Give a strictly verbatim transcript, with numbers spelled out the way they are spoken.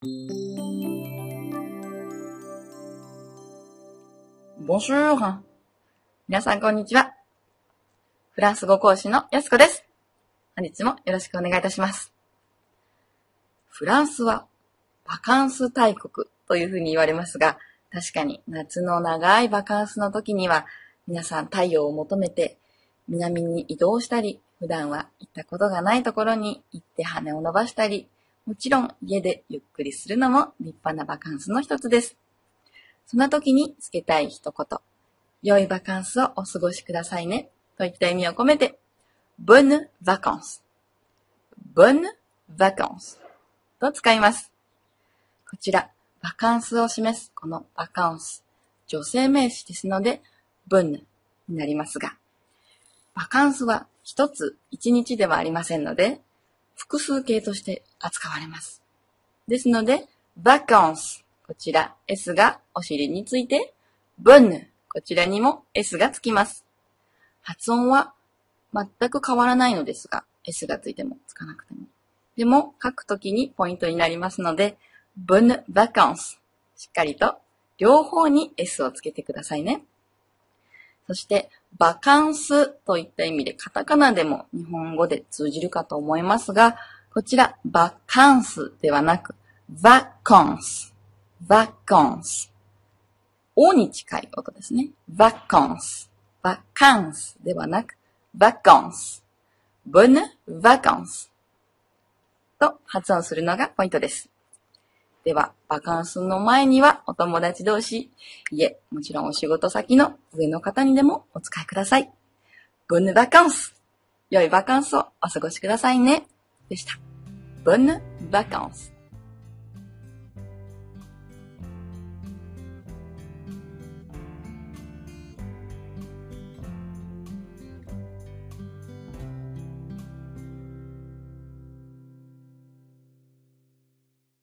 Bonjour! 皆さんこんにちは。フランス語講師のやすこです。本日もよろしくお願いいたします。フランスはバカンス大国というふうに言われますが、確かに夏の長いバカンスの時には皆さん太陽を求めて南に移動したり、普段は行ったことがないところに行って羽を伸ばしたり、もちろん家でゆっくりするのも立派なバカンスの一つです。そんな時につけたい一言、良いバカンスをお過ごしくださいねといった意味を込めて、bonnes vacances、bonnes vacances と使います。こちら、バカンスを示すこのバカンス、女性名詞ですので、bonnesになりますが、バカンスは一つ一日ではありませんので、複数形として扱われます。ですので、バカンス、こちら S がお尻について、bonnes、こちらにも S がつきます。発音は全く変わらないのですが、S がついてもつかなくても。でも書くときにポイントになりますので、bonnes vacances、しっかりと両方に S をつけてくださいね。そして、バカンスといった意味でカタカナでも日本語で通じるかと思いますが、こちらバカンスではなく、バカンス、バカンス。O に近い音ですね。バカンス、バカンスではなく、バカンス、bonnes vacancesと発音するのがポイントです。では、バカンスの前にはお友達同士、いえ、もちろんお仕事先の上の方にでもお使いください。bonnes vacances、良いバカンスをお過ごしくださいね。でした。bonnes vacances。